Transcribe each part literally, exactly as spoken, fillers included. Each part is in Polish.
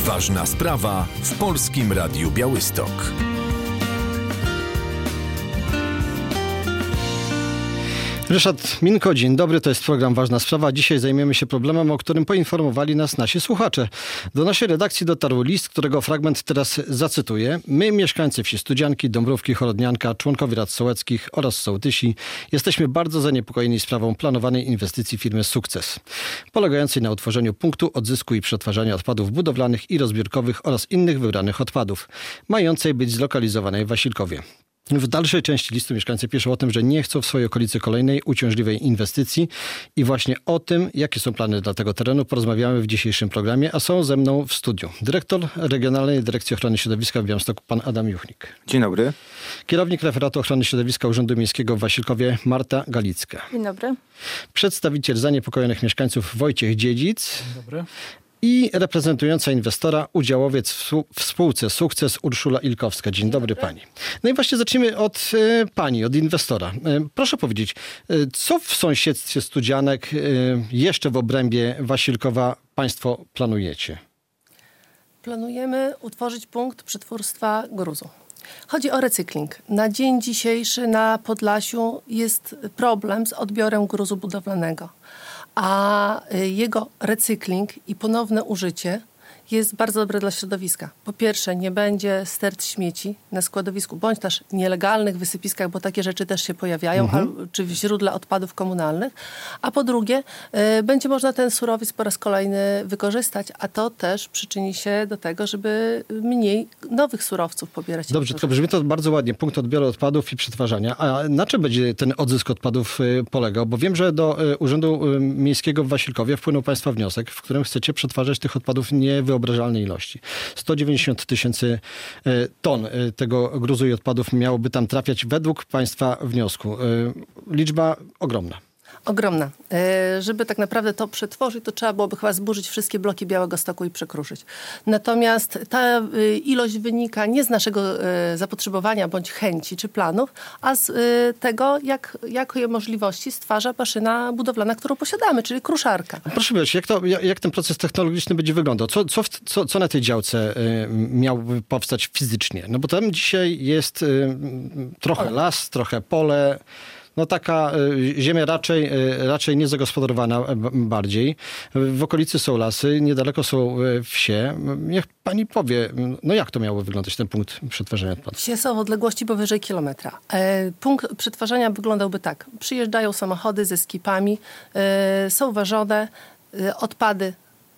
Ważna sprawa w Polskim Radiu Białystok. Ryszard Minko, dzień dobry, to jest program Ważna Sprawa. Dzisiaj zajmiemy się problemem, o którym poinformowali nas nasi słuchacze. Do naszej redakcji dotarł list, którego fragment teraz zacytuję. My, mieszkańcy wsi Studzianki, Dąbrówki, Chorodnianka, członkowie rad sołeckich oraz sołtysi, jesteśmy bardzo zaniepokojeni sprawą planowanej inwestycji firmy Sukces, polegającej na utworzeniu punktu odzysku i przetwarzania odpadów budowlanych i rozbiórkowych oraz innych wybranych odpadów, mającej być zlokalizowanej w Wasilkowie. W dalszej części listu mieszkańcy piszą o tym, że nie chcą w swojej okolicy kolejnej uciążliwej inwestycji i właśnie o tym, jakie są plany dla tego terenu, porozmawiamy w dzisiejszym programie, a są ze mną w studiu dyrektor Regionalnej Dyrekcji Ochrony Środowiska w Białymstoku, pan Adam Juchnik. Dzień dobry. Kierownik Referatu Ochrony Środowiska Urzędu Miejskiego w Wasilkowie, Marta Galicka. Dzień dobry. Przedstawiciel zaniepokojonych mieszkańców Wojciech Dziedzic. Dzień dobry. I reprezentująca inwestora, udziałowiec w spółce Sukces, Urszula Ilkowska. Dzień, Dzień dobry, dobry pani. No i właśnie zacznijmy od y, pani, od inwestora. Y, proszę powiedzieć, y, co w sąsiedztwie Studzianek, y, jeszcze w obrębie Wasilkowa państwo planujecie? Planujemy utworzyć punkt przetwórstwa gruzu. Chodzi o recykling. Na dzień dzisiejszy na Podlasiu jest problem z odbiorem gruzu budowlanego, a jego recykling i ponowne użycie jest bardzo dobre dla środowiska. Po pierwsze, nie będzie stert śmieci na składowisku, bądź też nielegalnych wysypiskach, bo takie rzeczy też się pojawiają, mhm. al, czy w źródle odpadów komunalnych. A po drugie, y, będzie można ten surowiec po raz kolejny wykorzystać, a to też przyczyni się do tego, żeby mniej nowych surowców pobierać. Dobrze, tylko brzmi to bardzo ładnie. Punkt odbioru odpadów i przetwarzania. A na czym będzie ten odzysk odpadów y, polegał? Bo wiem, że do y, Urzędu y, Miejskiego w Wasilkowie wpłynął państwa wniosek, w którym chcecie przetwarzać tych odpadów nie wyobrażalnej ilości. sto dziewięćdziesiąt tysięcy ton tego gruzu i odpadów miałoby tam trafiać według państwa wniosku. Liczba ogromna. Ogromna. Żeby tak naprawdę to przetworzyć, to trzeba byłoby chyba zburzyć wszystkie bloki Białegostoku i przekruszyć. Natomiast ta ilość wynika nie z naszego zapotrzebowania bądź chęci czy planów, a z tego, jak, jakie możliwości stwarza maszyna budowlana, którą posiadamy, czyli kruszarka. Proszę powiedzieć, jak, to, jak ten proces technologiczny będzie wyglądał? Co, co, co, co na tej działce miałoby powstać fizycznie? No bo tam dzisiaj jest trochę las, trochę pole. No taka y, ziemia raczej, y, raczej niezagospodarowana b- bardziej. W okolicy są lasy, niedaleko są y, wsie. Niech pani powie, no jak to miało wyglądać, ten punkt przetwarzania odpadów? Wsie są w odległości powyżej kilometra. E, punkt przetwarzania wyglądałby tak. Przyjeżdżają samochody ze skipami, e, są ważone, e, odpady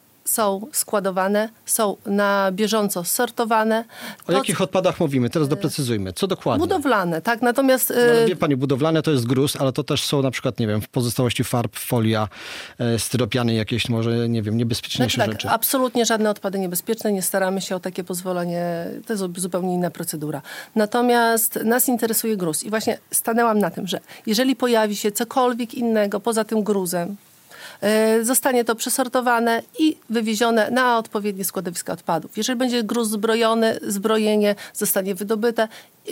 są składowane, są na bieżąco sortowane. O to, jakich odpadach mówimy? Teraz doprecyzujmy. Co dokładnie? Budowlane, tak. Natomiast... No, wie pani, budowlane to jest gruz, ale to też są na przykład, nie wiem, w pozostałości farb, folia, e, styropiany jakieś może, nie wiem, niebezpieczniejsze znaczy, rzeczy. Tak, absolutnie żadne odpady niebezpieczne. Nie staramy się o takie pozwolenie. To jest zupełnie inna procedura. Natomiast nas interesuje gruz. I właśnie stanęłam na tym, że jeżeli pojawi się cokolwiek innego poza tym gruzem, zostanie to przesortowane i wywiezione na odpowiednie składowiska odpadów. Jeżeli będzie gruz zbrojony, zbrojenie zostanie wydobyte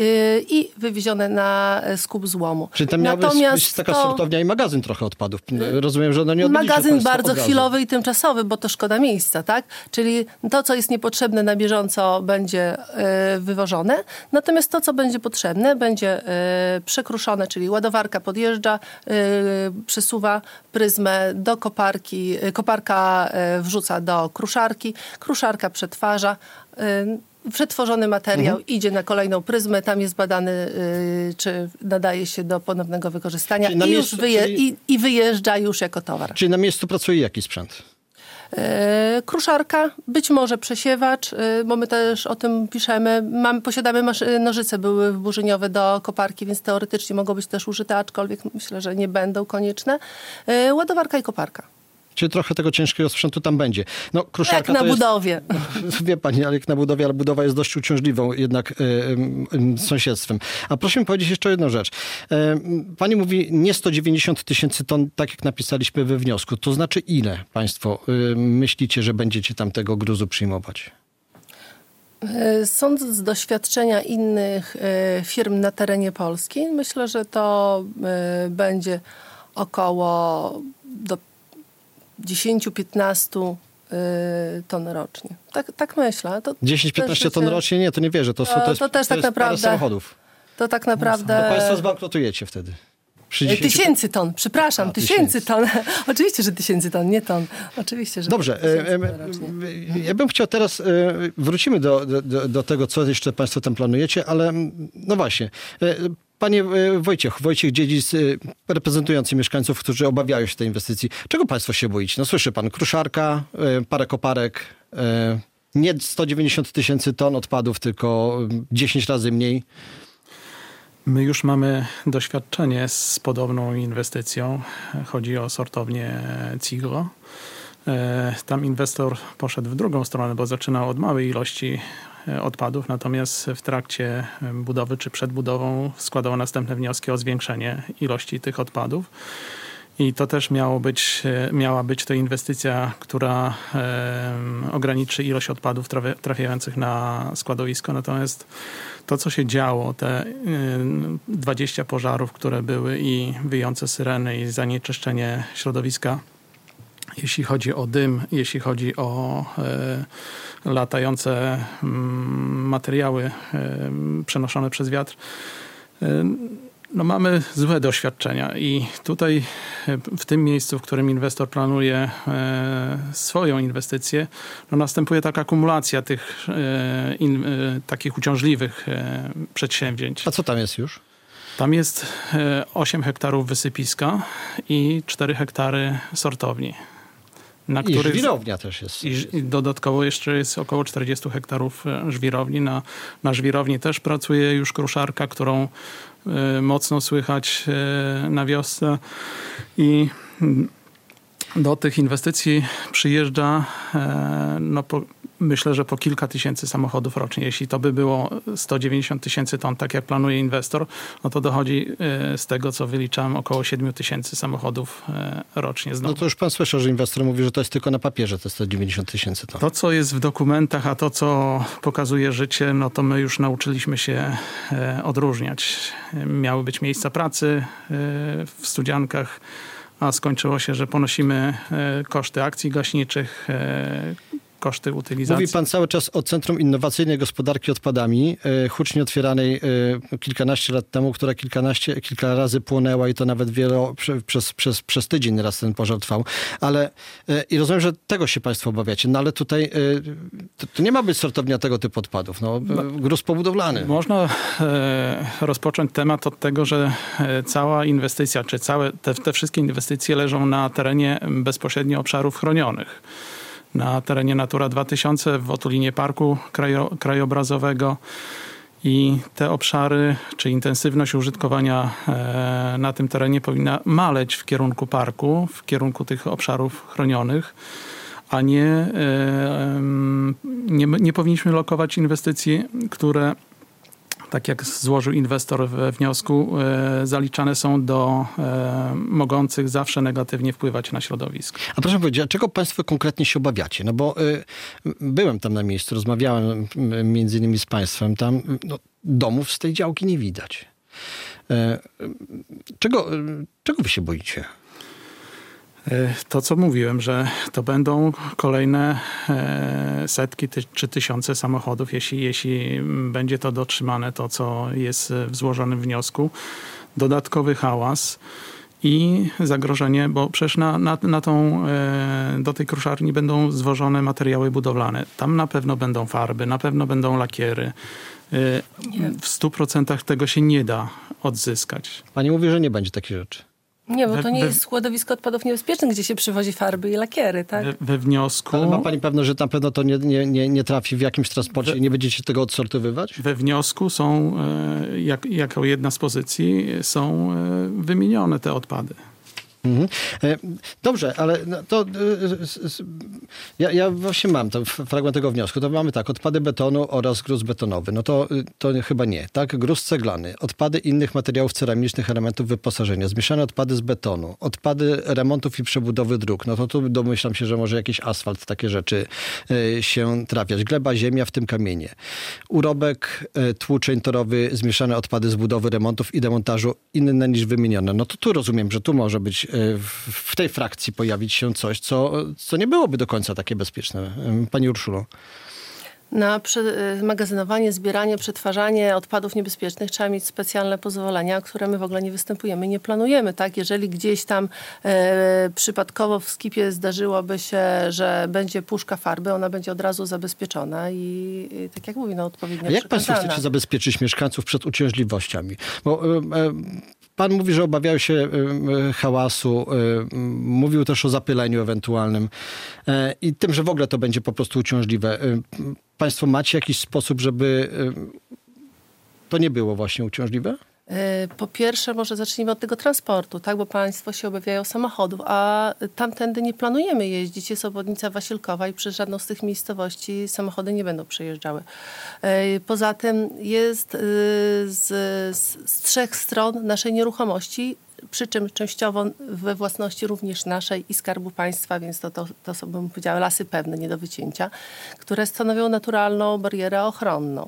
i wywiezione na skup złomu. Czyli tam miała być taka to... sortownia i magazyn trochę odpadów. Rozumiem, że ono nie odbędzie się magazyn bardzo chwilowy i tymczasowy, bo to szkoda miejsca, tak? Czyli to, co jest niepotrzebne na bieżąco, będzie y, wywożone. Natomiast to, co będzie potrzebne, będzie y, przekruszone, czyli ładowarka podjeżdża, y, przesuwa pryzmę do koparki, y, koparka y, wrzuca do kruszarki, kruszarka przetwarza, y, przetworzony materiał mhm. idzie na kolejną pryzmę, tam jest badany, y, czy nadaje się do ponownego wykorzystania i, miejscu, już wyje- czyli... i, i wyjeżdża już jako towar. Czyli na miejscu pracuje jaki sprzęt? E, kruszarka, być może przesiewacz, e, bo my też o tym piszemy. Mamy, posiadamy maszy- nożyce, były burzeniowe do koparki, więc teoretycznie mogą być też użyte, aczkolwiek myślę, że nie będą konieczne. E, ładowarka i koparka. Czyli trochę tego ciężkiego sprzętu tam będzie. No, kruszarka jak na to budowie. Jest, wie pani, ale jak na budowie, ale budowa jest dość uciążliwą jednak y, y, sąsiedztwem. A proszę mi powiedzieć jeszcze jedną rzecz. Y, pani mówi nie sto dziewięćdziesiąt tysięcy ton, tak jak napisaliśmy we wniosku. To znaczy ile państwo y, myślicie, że będziecie tam tego gruzu przyjmować? Sądząc z doświadczenia innych y, firm na terenie Polski, myślę, że to y, będzie około do dziesięć do piętnastu ton rocznie. Tak, tak myślę. To dziesięć do piętnastu ton rocznie? Nie, to nie wierzę. To, to, to, jest, to też to tak jest naprawdę. parę samochodów. To tak naprawdę. To państwo zbankrutujecie wtedy. Tysięcy ton, przepraszam, A, tysięcy tysięcy. ton. Oczywiście, że tysięcy ton, nie ton. Oczywiście, że Dobrze, tysięcy ton e, rocznie. ja bym chciał teraz, e, wrócimy do, do, do tego, co jeszcze państwo tam planujecie, ale no właśnie, e, panie e, Wojciech, Wojciech Dziedzic, e, reprezentujący mieszkańców, którzy obawiają się tej inwestycji. Czego państwo się boicie? No słyszy pan, kruszarka, e, parę koparek, e, nie sto dziewięćdziesiąt tysięcy ton odpadów, tylko dziesięć razy mniej. My już mamy doświadczenie z podobną inwestycją. Chodzi o sortownię Ciglo. Tam inwestor poszedł w drugą stronę, bo zaczynał od małej ilości odpadów, natomiast w trakcie budowy czy przed budową składał następne wnioski o zwiększenie ilości tych odpadów. I to też miało być, miała być to inwestycja, która e, ograniczy ilość odpadów trafia, trafiających na składowisko. Natomiast to, co się działo, te e, dwadzieścia pożarów, które były i wyjące syreny i zanieczyszczenie środowiska, jeśli chodzi o dym, jeśli chodzi o e, latające m, materiały e, przenoszone przez wiatr, e, no mamy złe doświadczenia i tutaj w tym miejscu, w którym inwestor planuje e, swoją inwestycję, no następuje taka akumulacja tych e, in, e, takich uciążliwych e, przedsięwzięć. A co tam jest już? Tam jest e, osiem hektarów wysypiska i cztery hektary sortowni. Na I których żwirownia też jest. I, I dodatkowo jeszcze jest około czterdzieści hektarów żwirowni. Na, na żwirowni też pracuje już kruszarka, którą y, mocno słychać y, na wiosce. I y, do tych inwestycji przyjeżdża y, no po, myślę, że po kilka tysięcy samochodów rocznie. Jeśli to by było sto dziewięćdziesiąt tysięcy ton, tak jak planuje inwestor, no to dochodzi y, z tego, co wyliczałem, około siedem tysięcy samochodów y, rocznie. Znowu. No to już pan słyszał, że inwestor mówi, że to jest tylko na papierze, te sto dziewięćdziesiąt tysięcy ton. To, co jest w dokumentach, a to, co pokazuje życie, no to my już nauczyliśmy się e, odróżniać. Miały być miejsca pracy e, w Studziankach, a skończyło się, że ponosimy e, koszty akcji gaśniczych, e, koszty utylizacji. Mówi pan cały czas o Centrum Innowacyjnej Gospodarki Odpadami, e, hucznie otwieranej e, kilkanaście lat temu, która kilkanaście, kilka razy płonęła i to nawet wielo, prze, przez, przez, przez tydzień raz ten pożar trwał. Ale e, i rozumiem, że tego się państwo obawiacie, no ale tutaj e, to, to nie ma być sortownia tego typu odpadów. No, no, gruz pobudowlany. Można e, rozpocząć temat od tego, że e, cała inwestycja, czy całe te, te wszystkie inwestycje leżą na terenie bezpośrednio obszarów chronionych. Na terenie Natura dwa tysiące w otulinie Parku Krajo, Krajobrazowego i te obszary, czy intensywność użytkowania e, na tym terenie powinna maleć w kierunku parku, w kierunku tych obszarów chronionych, a nie, e, nie, nie powinniśmy lokować inwestycji, które, tak jak złożył inwestor we wniosku, e, zaliczane są do e, mogących zawsze negatywnie wpływać na środowisko. A proszę powiedzieć, a czego państwo konkretnie się obawiacie? No bo y, byłem tam na miejscu, rozmawiałem y, między innymi z państwem, tam no, domów z tej działki nie widać. Y, czego, y, czego wy się boicie? To, co mówiłem, że to będą kolejne setki ty, czy tysiące samochodów, jeśli, jeśli będzie to dotrzymane, to co jest w złożonym wniosku. Dodatkowy hałas i zagrożenie, bo przecież na, na, na tą, do tej kruszarni będą zwożone materiały budowlane. Tam na pewno będą farby, na pewno będą lakiery. W stu procentach tego się nie da odzyskać. Pani mówi, że nie będzie takich rzeczy. Nie, bo we, to nie we, jest składowisko odpadów niebezpiecznych, gdzie się przywozi farby i lakiery, tak? We, we wniosku... Ale ma pani pewność, że na pewno to nie, nie, nie, nie trafi w jakimś transporcie we, i nie będziecie tego odsortowywać? We wniosku są, jak, jako jedna z pozycji, są wymienione te odpady. Mhm. Dobrze, ale to ja, ja właśnie mam ten fragment tego wniosku. To mamy tak, odpady betonu oraz gruz betonowy. No to, to chyba nie, tak? Gruz ceglany, odpady innych materiałów ceramicznych, elementów wyposażenia, zmieszane odpady z betonu, odpady remontów i przebudowy dróg. No to tu domyślam się, że może jakiś asfalt, takie rzeczy się trafiać. Gleba, ziemia, w tym kamienie. Urobek, tłuczeń torowy, zmieszane odpady z budowy, remontów i demontażu inne niż wymienione. No to tu rozumiem, że tu może być w, w tej frakcji pojawić się coś, co, co nie byłoby do końca takie bezpieczne. Pani Urszulo. Na magazynowanie, zbieranie, przetwarzanie odpadów niebezpiecznych trzeba mieć specjalne pozwolenia, które my w ogóle nie występujemy, nie planujemy. Tak? Jeżeli gdzieś tam e, przypadkowo w skipie zdarzyłoby się, że będzie puszka farby, ona będzie od razu zabezpieczona i, i tak jak mówi, no odpowiednio A jak państwo przekazana. chcecie zabezpieczyć mieszkańców przed uciążliwościami? Bo e, e, pan mówi, że obawiał się e, hałasu, e, mówił też o zapyleniu ewentualnym e, i tym, że w ogóle to będzie po prostu uciążliwe. E, Państwo macie jakiś sposób, żeby to nie było właśnie uciążliwe? Po pierwsze, może zacznijmy od tego transportu, tak? Bo państwo się obawiają samochodów, a tamtędy nie planujemy jeździć. Jest obwodnica Wasilkowa i przez żadną z tych miejscowości samochody nie będą przejeżdżały. Poza tym jest z, z, z trzech stron naszej nieruchomości, przy czym częściowo we własności również naszej i Skarbu Państwa, więc to, to, to są, bym powiedziała, lasy pewne, nie do wycięcia, które stanowią naturalną barierę ochronną.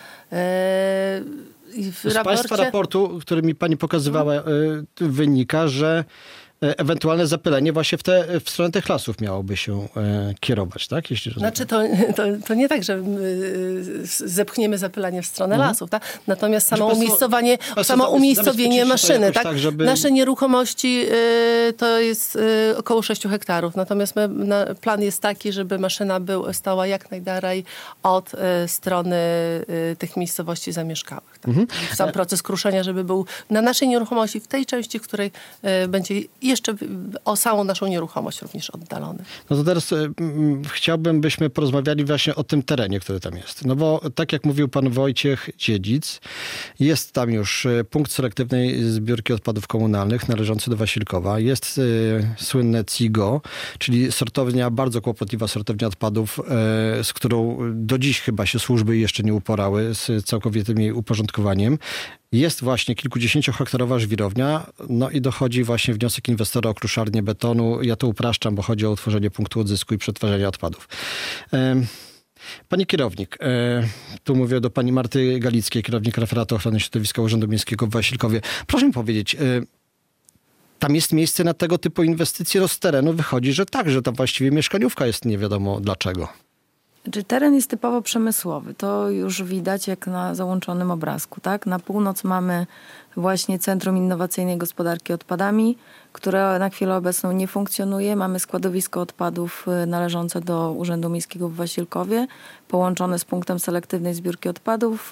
Yy, w Z raporcie... państwa raportu, który mi pani pokazywała, hmm. wynika, że ewentualne zapylenie właśnie w, te, w stronę tych lasów miałoby się e, kierować, tak? Jeśli znaczy to, to, to nie tak, że my zepchniemy zapylanie w stronę mhm. lasów, tak? Natomiast samo państwo, umiejscowienie, państwo samo umiejscowienie maszyny, tak? tak żeby... Nasze nieruchomości y, to jest y, około sześciu hektarów, natomiast my, na, plan jest taki, żeby maszyna był, stała jak najdalej od y, strony y, tych miejscowości zamieszkałych. Tak? Mhm. Sam proces kruszenia, żeby był na naszej nieruchomości, w tej części, w której y, będzie jeszcze o samą naszą nieruchomość również oddalony. No to teraz y, chciałbym, byśmy porozmawiali właśnie o tym terenie, który tam jest. No bo tak jak mówił pan Wojciech Dziedzic, jest tam już punkt selektywnej zbiórki odpadów komunalnych należący do Wasilkowa. Jest y, słynne C I G O, czyli sortownia, bardzo kłopotliwa sortownia odpadów, y, z którą do dziś chyba się służby jeszcze nie uporały z całkowitym jej uporządkowaniem. Jest właśnie kilkudziesięciohektarowa żwirownia, no i dochodzi właśnie wniosek inwestora o kruszarnię betonu. Ja to upraszczam, bo chodzi o utworzenie punktu odzysku i przetwarzania odpadów. Pani kierownik, tu mówię do pani Marty Galickiej, kierownik referatu ochrony środowiska Urzędu Miejskiego w Wasilkowie. Proszę mi powiedzieć, tam jest miejsce na tego typu inwestycje? No z terenu wychodzi, że tak, że tam właściwie mieszkaniówka jest nie wiadomo dlaczego. Znaczy, teren jest typowo przemysłowy. To już widać jak na załączonym obrazku. Tak? Na północ mamy właśnie Centrum Innowacyjnej Gospodarki Odpadami, które na chwilę obecną nie funkcjonuje. Mamy składowisko odpadów należące do Urzędu Miejskiego w Wasilkowie, połączone z punktem selektywnej zbiórki odpadów.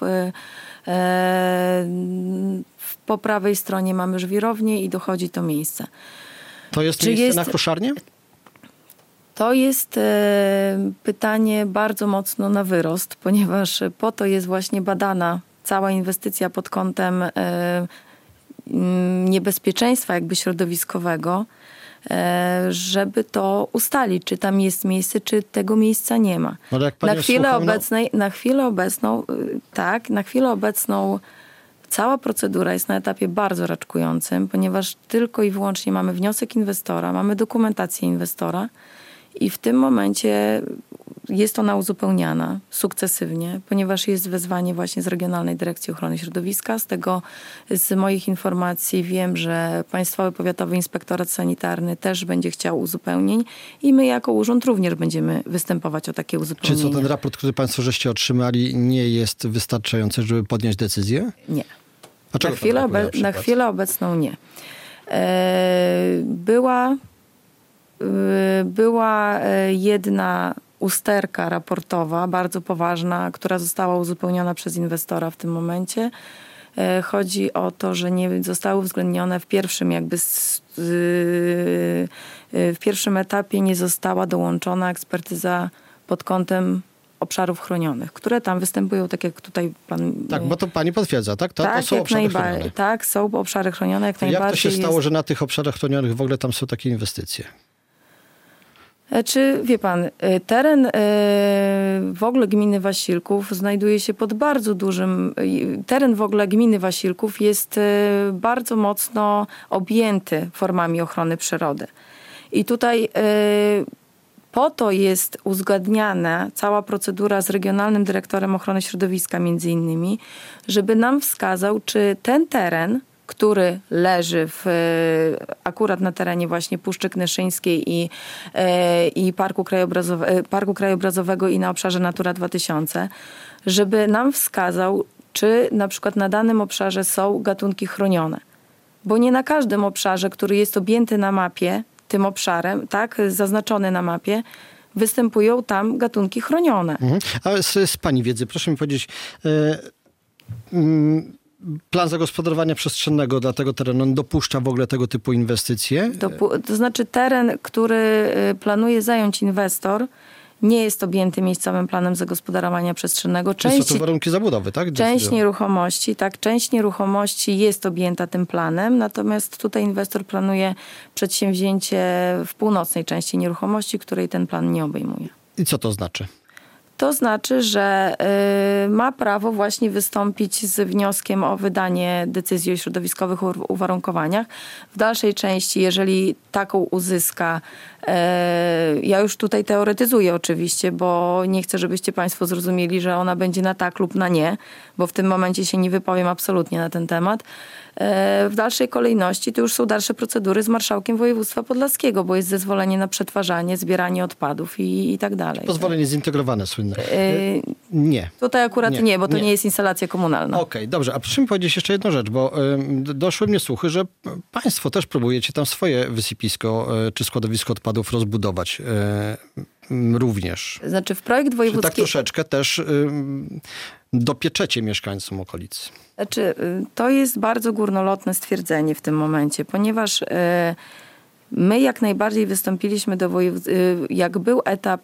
Po prawej stronie mamy żwirownię i dochodzi to miejsce. To jest Czy miejsce jest... na kruszarnię? To jest e, pytanie bardzo mocno na wyrost, ponieważ po to jest właśnie badana cała inwestycja pod kątem e, niebezpieczeństwa jakby środowiskowego, e, żeby to ustalić, czy tam jest miejsce, czy tego miejsca nie ma. Na chwilę, słucham, obecnej, no... na chwilę obecną, tak, na chwilę obecną cała procedura jest na etapie bardzo raczkującym, ponieważ tylko i wyłącznie mamy wniosek inwestora, mamy dokumentację inwestora, i w tym momencie jest ona uzupełniana sukcesywnie, ponieważ jest wezwanie właśnie z Regionalnej Dyrekcji Ochrony Środowiska. Z tego, z moich informacji wiem, że Państwowy Powiatowy Inspektorat Sanitarny też będzie chciał uzupełnień i my jako urząd również będziemy występować o takie uzupełnienia. Czy co ten raport, który Państwo żeście otrzymali, nie jest wystarczający, żeby podjąć decyzję? Nie. Na chwilę, obe- na chwilę obecną nie. E, była... Była jedna usterka raportowa, bardzo poważna, która została uzupełniona przez inwestora w tym momencie. Chodzi o to, że nie zostały uwzględnione w pierwszym jakby w pierwszym etapie nie została dołączona ekspertyza pod kątem obszarów chronionych, które tam występują, tak jak tutaj pan... Tak, bo to pani potwierdza, tak? To, tak, to są jak obszary najba- chronione. Tak, są obszary chronione, jak to najbardziej. Jak to się jest... stało, że na tych obszarach chronionych w ogóle tam są takie inwestycje? Czy wie pan, teren w ogóle gminy Wasilków znajduje się pod bardzo dużym, teren w ogóle gminy Wasilków jest bardzo mocno objęty formami ochrony przyrody. I tutaj po to jest uzgadniana cała procedura z Regionalnym Dyrektorem Ochrony Środowiska między innymi, żeby nam wskazał, czy ten teren, który leży w, akurat na terenie właśnie Puszczy Knyszyńskiej i, i Parku, Krajobrazowe, Parku Krajobrazowego i na obszarze Natura dwa tysiące, żeby nam wskazał, czy na przykład na danym obszarze są gatunki chronione. Bo nie na każdym obszarze, który jest objęty na mapie, tym obszarem, tak, zaznaczony na mapie, występują tam gatunki chronione. Mhm. A z, z pani wiedzy, proszę mi powiedzieć, yy, yy, plan zagospodarowania przestrzennego dla tego terenu dopuszcza w ogóle tego typu inwestycje? Dopu- to znaczy teren, który planuje zająć inwestor, nie jest objęty miejscowym planem zagospodarowania przestrzennego. Część, Czyli są to warunki zabudowy, tak? Część nieruchomości, tak, część nieruchomości jest objęta tym planem, natomiast tutaj inwestor planuje przedsięwzięcie w północnej części nieruchomości, której ten plan nie obejmuje. I co to znaczy? To znaczy, że y, ma prawo właśnie wystąpić z wnioskiem o wydanie decyzji o środowiskowych uwarunkowaniach. W dalszej części, jeżeli taką uzyska, y, ja już tutaj teoretyzuję oczywiście, bo nie chcę, żebyście państwo zrozumieli, że ona będzie na tak lub na nie, bo w tym momencie się nie wypowiem absolutnie na ten temat. W dalszej kolejności to już są dalsze procedury z marszałkiem województwa podlaskiego, bo jest zezwolenie na przetwarzanie, zbieranie odpadów i, i tak dalej. Pozwolenie zintegrowane słynne. Yy, nie. Tutaj akurat nie, nie bo to nie, nie jest instalacja komunalna. Okej, okay, dobrze. A proszę mi powiedzieć jeszcze jedną rzecz, bo y, doszły mnie słuchy, że państwo też próbujecie tam swoje wysypisko y, czy składowisko odpadów rozbudować y, y, również. Znaczy w projekt wojewódzki... Tak troszeczkę też y, dopieczecie mieszkańcom okolicy. Znaczy, to jest bardzo górnolotne stwierdzenie w tym momencie, ponieważ my jak najbardziej wystąpiliśmy do województwa, jak był etap,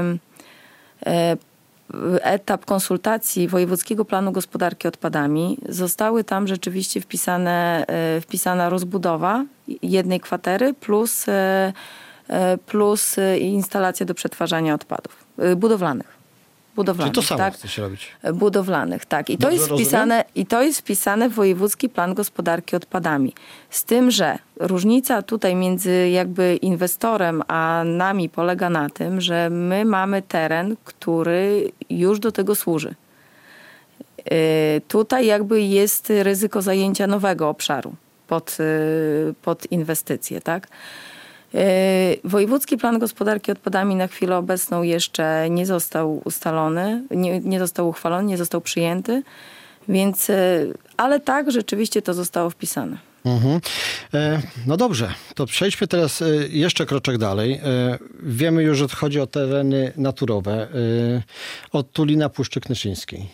etap konsultacji Wojewódzkiego Planu Gospodarki Odpadami, zostały tam rzeczywiście wpisane, wpisana rozbudowa jednej kwatery plus, plus instalacja do przetwarzania odpadów budowlanych. Budowlanych, Czyli to samo tak? chce się robić. Budowlanych, tak. I to, Dobrze jest wpisane, I to jest wpisane w Wojewódzki Plan Gospodarki Odpadami. Z tym, że różnica tutaj między jakby inwestorem a nami polega na tym, że my mamy teren, który już do tego służy. Yy, tutaj jakby jest ryzyko zajęcia nowego obszaru pod, yy, pod inwestycje, tak? Wojewódzki Plan Gospodarki Odpadami na chwilę obecną jeszcze nie został ustalony, nie, nie został uchwalony, nie został przyjęty, więc, ale tak, rzeczywiście to zostało wpisane. Mhm. No dobrze, to przejdźmy teraz jeszcze kroczek dalej. Wiemy już, że chodzi o tereny naturowe od Tulina Puszczy Knyszyńskiej.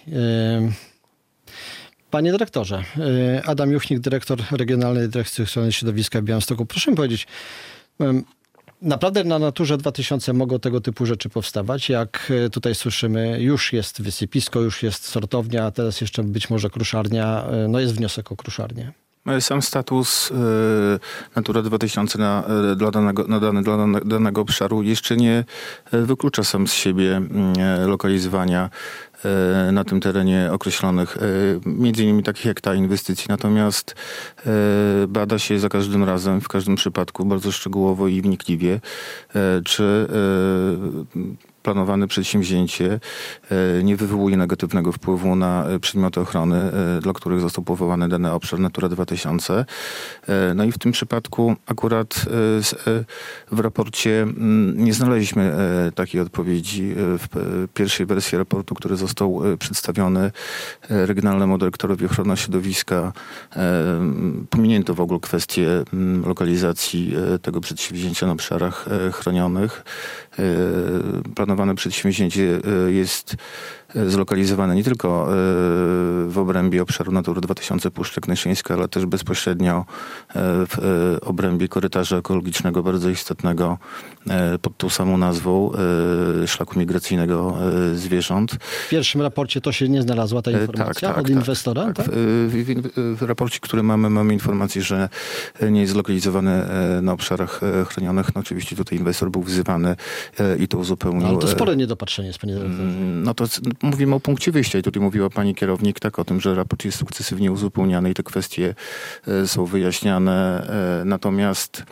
Panie dyrektorze, Adam Juchnik, dyrektor Regionalnej Dyrekcji Ochrony Środowiska w Białymstoku, proszę mi powiedzieć, naprawdę na Naturze dwa tysiące mogą tego typu rzeczy powstawać. Jak tutaj słyszymy, już jest wysypisko, już jest sortownia, a teraz jeszcze być może kruszarnia. No jest wniosek o kruszarnię. Sam status y, Natura dwa tysiące na, dla danego, na dany, dla danego obszaru jeszcze nie wyklucza sam z siebie y, lokalizowania y, na tym terenie określonych, y, między innymi takich jak ta inwestycji. Natomiast y, bada się za każdym razem, w każdym przypadku bardzo szczegółowo i wnikliwie, y, czy y, planowane przedsięwzięcie nie wywołuje negatywnego wpływu na przedmioty ochrony, dla których został powołany dany obszar Natura dwa tysiące. No i w tym przypadku akurat w raporcie nie znaleźliśmy takiej odpowiedzi. W pierwszej wersji raportu, który został przedstawiony Regionalnemu Dyrektorowi Ochrony Środowiska, pominięto w ogóle kwestię lokalizacji tego przedsięwzięcia na obszarach chronionych. Planowane przedsięwzięcie jest zlokalizowane nie tylko w obrębie obszaru Natury dwa tysiące Puszcza Knyszyńska, ale też bezpośrednio w obrębie korytarza ekologicznego, bardzo istotnego pod tą samą nazwą szlaku migracyjnego zwierząt. W pierwszym raporcie to się nie znalazła ta informacja tak, tak, od inwestora? Tak, tak? Tak? W, w, w raporcie, który mamy, mamy informację, że nie jest zlokalizowany na obszarach chronionych. No oczywiście tutaj inwestor był wzywany i to uzupełnił. No, ale to spore niedopatrzenie jest, panie dyrektorze. No to mówimy o punkcie wyjścia i tutaj mówiła pani kierownik tak o tym, że raport jest sukcesywnie uzupełniany i te kwestie są wyjaśniane. Natomiast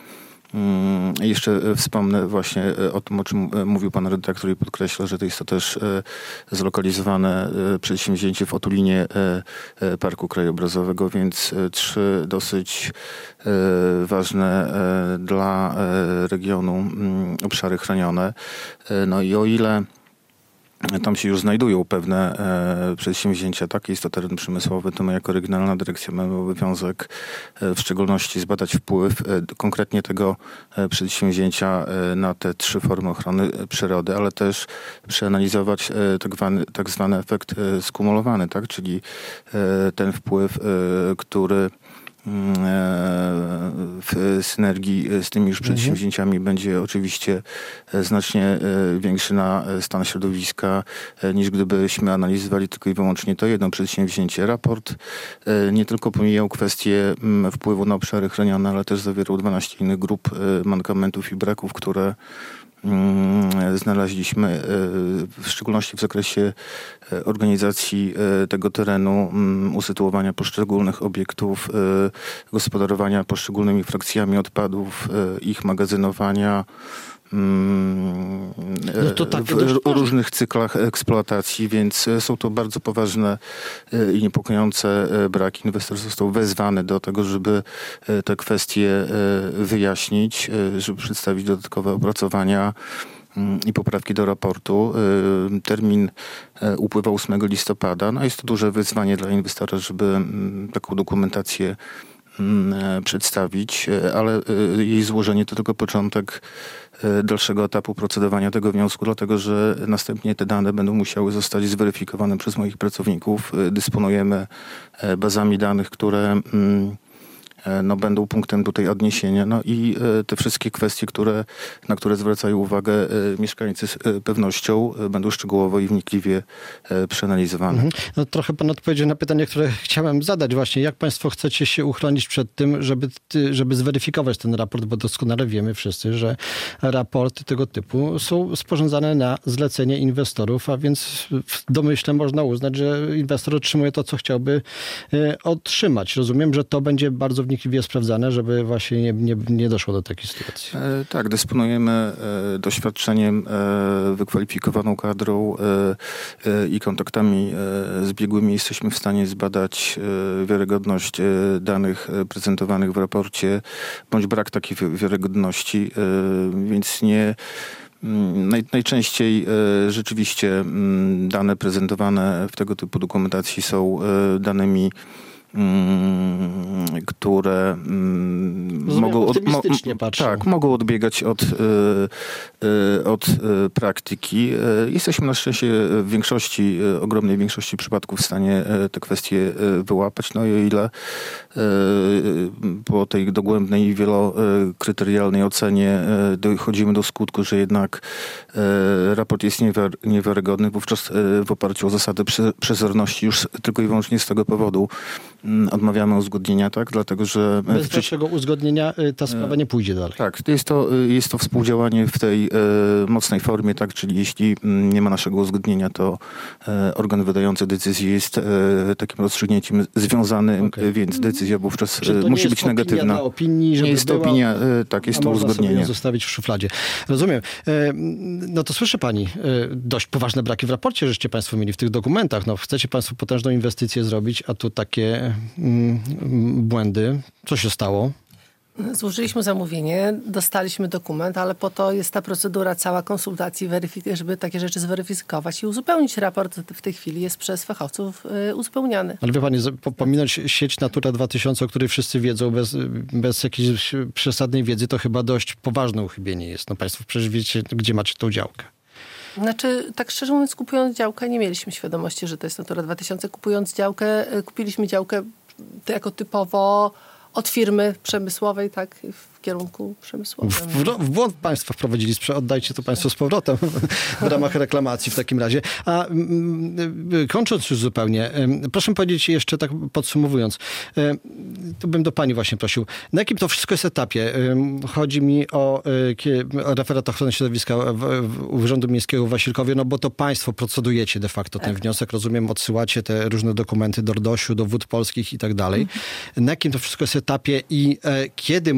Jeszcze wspomnę właśnie o tym, o czym mówił pan redaktor i podkreśla, że to jest to też zlokalizowane przedsięwzięcie w otulinie Parku Krajobrazowego, więc trzy dosyć ważne dla regionu obszary chronione. No i o ile tam się już znajdują pewne e, przedsięwzięcia, tak, jest to teren przemysłowy, to my jako Regionalna Dyrekcja mamy obowiązek e, w szczególności zbadać wpływ e, konkretnie tego e, przedsięwzięcia e, na te trzy formy ochrony przyrody, ale też przeanalizować e, tak, zwany, tak zwany efekt e, skumulowany, tak, czyli e, ten wpływ, e, który w synergii z tymi już przedsięwzięciami mhm. będzie oczywiście znacznie większy na stan środowiska, niż gdybyśmy analizowali tylko i wyłącznie to jedno przedsięwzięcie. Raport nie tylko pomijał kwestie wpływu na obszary chronione, ale też zawierał dwanaście innych grup mankamentów i braków, które znaleźliśmy, w szczególności w zakresie organizacji tego terenu, usytuowania poszczególnych obiektów, gospodarowania poszczególnymi frakcjami odpadów, ich magazynowania, no to tak, w różnych cyklach eksploatacji, więc są to bardzo poważne i niepokojące braki. Inwestor został wezwany do tego, żeby te kwestie wyjaśnić, żeby przedstawić dodatkowe opracowania i poprawki do raportu. Termin upływa ósmego listopada. No jest to duże wyzwanie dla inwestora, żeby taką dokumentację przedstawić, ale jej złożenie to tylko początek dalszego etapu procedowania tego wniosku, dlatego że następnie te dane będą musiały zostać zweryfikowane przez moich pracowników. Dysponujemy bazami danych, które no, będą punktem tutaj odniesienia. No i te wszystkie kwestie, które, na które zwracają uwagę mieszkańcy, z pewnością będą szczegółowo i wnikliwie przeanalizowane. Mhm. No, trochę pan odpowiedział na pytanie, które chciałem zadać właśnie. Jak państwo chcecie się uchronić przed tym, żeby, żeby zweryfikować ten raport, bo doskonale wiemy wszyscy, że raporty tego typu są sporządzane na zlecenie inwestorów, a więc w domyśle można uznać, że inwestor otrzymuje to, co chciałby otrzymać. Rozumiem, że to będzie bardzo wnikliwie sprawdzane, żeby właśnie nie, nie, nie doszło do takiej sytuacji. E, tak, dysponujemy e, doświadczeniem, e, wykwalifikowaną kadrą e, e, i kontaktami e, z biegłymi. Jesteśmy w stanie zbadać e, wiarygodność e, danych e, prezentowanych w raporcie, bądź brak takiej wi- wiarygodności, e, więc nie Naj, najczęściej e, rzeczywiście m, dane prezentowane w tego typu dokumentacji są e, danymi które Rozumiem, mogą, od, mo, tak, mogą odbiegać od, od praktyki. Jesteśmy na szczęście w większości, ogromnej większości przypadków w stanie te kwestie wyłapać. No i o ile po tej dogłębnej i wielokryterialnej ocenie dochodzimy do skutku, że jednak raport jest niewiarygodny, wówczas w oparciu o zasadę przezorności już tylko i wyłącznie z tego powodu odmawiamy uzgodnienia, tak? Dlatego, że... Bez dalszego uzgodnienia ta sprawa nie pójdzie dalej. Tak, to jest to, jest to współdziałanie w tej e, mocnej formie, tak? Czyli jeśli nie ma naszego uzgodnienia, to e, organ wydający decyzję jest e, takim rozstrzygnięciem związanym, okay. więc decyzja wówczas e, musi być negatywna. Dla opinii, żeby nie jest to była, opinia, e, tak, jest to uzgodnienie. Można zostawić w szufladzie. Rozumiem. E, no to słyszy pani, e, dość poważne braki w raporcie, żeście państwo mieli w tych dokumentach. No, chcecie państwo potężną inwestycję zrobić, a tu takie błędy. Co się stało? Złożyliśmy zamówienie, dostaliśmy dokument, ale po to jest ta procedura cała konsultacji, weryfik- żeby takie rzeczy zweryfikować i uzupełnić. Raport w tej chwili jest przez fachowców y, uzupełniany. Ale wie pani, pominąć sieć Natura dwa tysiące, o której wszyscy wiedzą, bez, bez jakiejś przesadnej wiedzy, to chyba dość poważne uchybienie jest. No państwo przecież wiecie, gdzie macie tą działkę. Znaczy, tak szczerze mówiąc, kupując działkę, nie mieliśmy świadomości, że to jest Natura dwa tysiące. Kupując działkę, kupiliśmy działkę jako typowo od firmy przemysłowej, tak, w kierunku przemysłowym. W, w, w błąd państwo wprowadzili, oddajcie to państwo z powrotem w ramach reklamacji w takim razie. A kończąc już zupełnie, proszę powiedzieć jeszcze tak podsumowując, to bym do pani właśnie prosił, na jakim to wszystko jest etapie? Chodzi mi o, o referat ochrony środowiska Urzędu Miejskiego w Wasilkowie, no bo to państwo procedujecie de facto ten tak. wniosek, rozumiem, odsyłacie te różne dokumenty do RDOŚ-u, do Wód Polskich i tak dalej. Na jakim to wszystko jest etapie i kiedy można spodziewać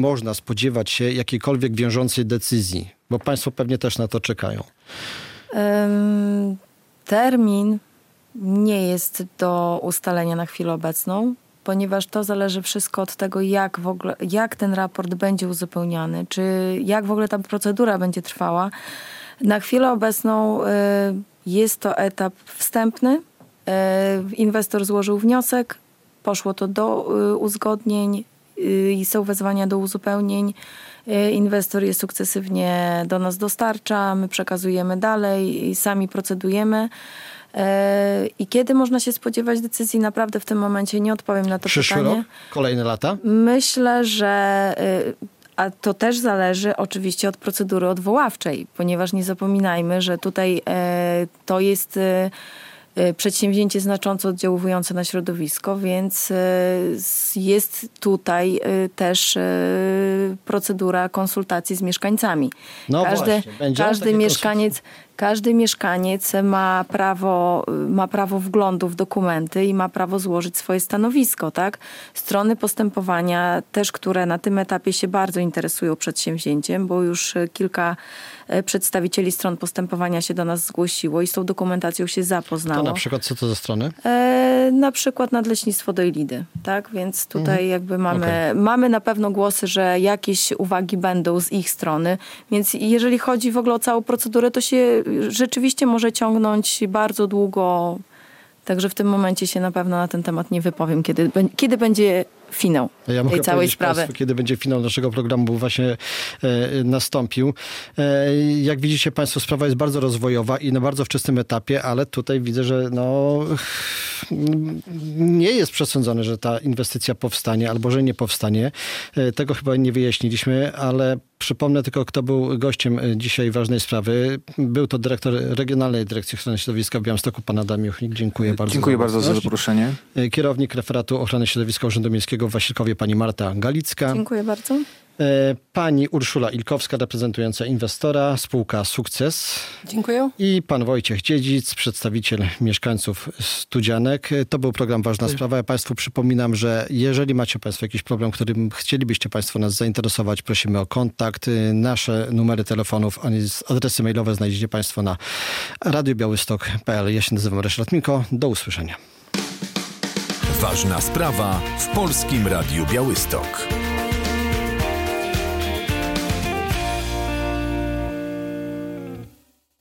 spodziewać się jakiejkolwiek wiążącej decyzji? Bo państwo pewnie też na to czekają. Um, termin nie jest do ustalenia na chwilę obecną, ponieważ to zależy wszystko od tego, jak w ogóle, jak ten raport będzie uzupełniany, czy jak w ogóle ta procedura będzie trwała. Na chwilę obecną y, jest to etap wstępny. Y, inwestor złożył wniosek, poszło to do y, uzgodnień y, i są wezwania do uzupełnień. Y, inwestor je sukcesywnie do nas dostarcza, my przekazujemy dalej i sami procedujemy. I kiedy można się spodziewać decyzji? Naprawdę w tym momencie nie odpowiem na to Przyszły pytanie. Rok? Kolejne lata? Myślę, że a to też zależy oczywiście od procedury odwoławczej, ponieważ nie zapominajmy, że tutaj to jest przedsięwzięcie znacząco oddziałujące na środowisko, więc jest tutaj też procedura konsultacji z mieszkańcami. No każdy właśnie, będzie każdy mieszkaniec Każdy mieszkaniec ma prawo, ma prawo wglądu w dokumenty i ma prawo złożyć swoje stanowisko, tak? Strony postępowania też, które na tym etapie się bardzo interesują przedsięwzięciem, bo już kilka przedstawicieli stron postępowania się do nas zgłosiło i z tą dokumentacją się zapoznało. To na przykład co to za strony? E, na przykład Nadleśnictwo Dojlidy, tak? Więc tutaj mhm. jakby mamy, okay. mamy na pewno głosy, że jakieś uwagi będą z ich strony, więc jeżeli chodzi w ogóle o całą procedurę, to się rzeczywiście może ciągnąć bardzo długo, także w tym momencie się na pewno na ten temat nie wypowiem, kiedy, kiedy będzie finał ja tej całej sprawy. Państwu, kiedy będzie finał naszego programu, bo właśnie e, nastąpił. E, jak widzicie państwo, sprawa jest bardzo rozwojowa i na bardzo wczesnym etapie, ale tutaj widzę, że no, nie jest przesądzone, że ta inwestycja powstanie albo że nie powstanie. E, tego chyba nie wyjaśniliśmy, ale przypomnę tylko, kto był gościem dzisiaj ważnej sprawy. Był to dyrektor Regionalnej Dyrekcji Ochrony Środowiska w Białymstoku, pan Adam Juchnik. Dziękuję bardzo. Dziękuję za bardzo za zaproszenie. Kierownik Referatu Ochrony Środowiska Urzędu Miejskiego w Wasilkowie, pani Marta Galicka. Dziękuję bardzo. Pani Urszula Ilkowska, reprezentująca inwestora, spółka Sukces. Dziękuję. I pan Wojciech Dziedzic, przedstawiciel mieszkańców Studzianek. To był program Ważna Sprawa. Ja państwu przypominam, że jeżeli macie państwo jakiś problem, którym chcielibyście państwo nas zainteresować, prosimy o kontakt. Nasze numery telefonów, adresy mailowe znajdziecie państwo na radio białystok kropka p l. Ja się nazywam Ryszard Minko. Do usłyszenia. Ważna sprawa w Polskim Radiu Białystok.